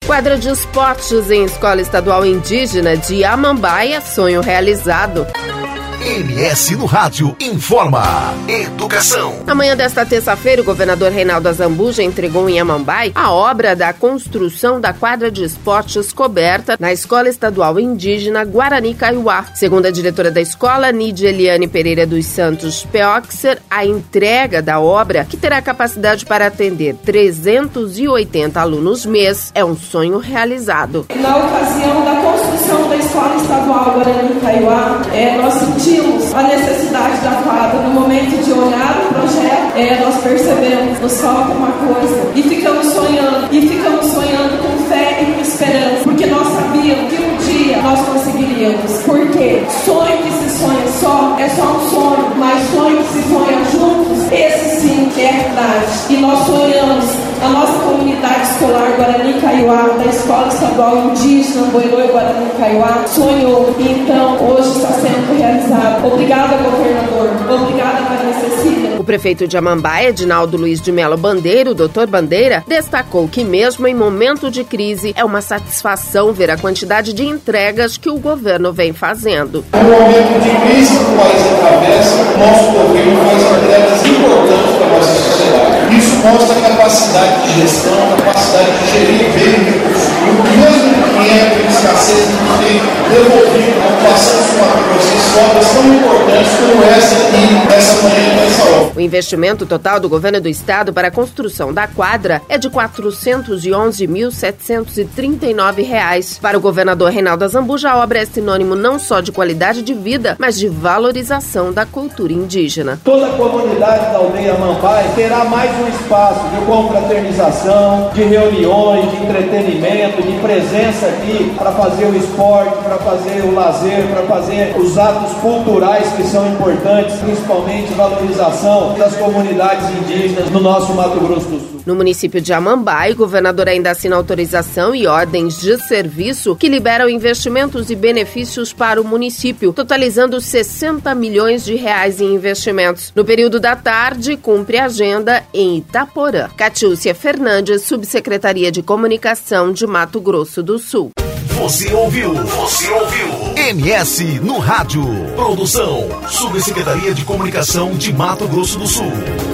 Quadra de esportes em Escola Estadual Indígena de Amambaia, sonho realizado. MS no Rádio informa Educação. Na manhã desta terça-feira, o governador Reinaldo Azambuja entregou em Amambai a obra da construção da quadra de esportes coberta na Escola Estadual Indígena Guarani Kaiowá. Segundo a diretora da escola, Nidia Eliane Pereira dos Santos Peoxer, a entrega da obra, que terá capacidade para atender 380 alunos mês, é um sonho realizado. Na ocasião da construção da Escola Estadual Guarani Kaiowá, nós sentimos a necessidade da quadra. No momento de olhar o projeto, nós percebemos, nos falta uma coisa, e ficamos sonhando com fé e com esperança, porque nós sabíamos que um dia nós conseguiríamos. Porque sonho que se sonha só é só um sonho, mas sonho que se sonha juntos, esse sim é verdade. E nós sonhamos, a nossa comunidade escolar Guarani Kaiowá, da Escola Estadual Indígena Boilô e Guarani Kaiowá, sonhou, e então hoje está sendo realizado. Obrigada, governador. Obrigada, Maria Cecília. O prefeito de Amambaia, Edinaldo Luiz de Melo Bandeira, o doutor Bandeira, destacou que mesmo em momento de crise, é uma satisfação ver a quantidade de entregas que o governo vem fazendo. No momento de crise que o país atravessa, nosso governo faz entregas importantes para a nossa sociedade. Isso mostra a capacidade de gestão, a capacidade de gerir bem o recurso. Mesmo que entre escassez que tem devolvido a população de Mato Grosso obras tão importantes como essa aqui, nessa manhã dessa obra. O investimento total do governo do estado para a construção da quadra é de R$ 411.739. Para o governador Reinaldo Azambuja, a obra é sinônimo não só de qualidade de vida, mas de valorização da cultura indígena. Toda a comunidade da aldeia Amambai terá mais um espaço de confraternização, de reuniões, de entretenimento, de presença aqui para fazer o esporte, para fazer o lazer, para fazer os atos culturais que são importantes, principalmente valorização das comunidades indígenas no nosso Mato Grosso do Sul. No município de Amambai, o governador ainda assina autorização e ordens de serviço que liberam investimentos e benefícios para o município, totalizando 60 milhões de reais em investimentos. No período da tarde, cumpre a agenda em Itaporã. Catiúcia Fernandes, Subsecretaria de Comunicação de Mato Grosso do Sul. Você ouviu MS no Rádio. Produção, Subsecretaria de Comunicação de Mato Grosso do Sul.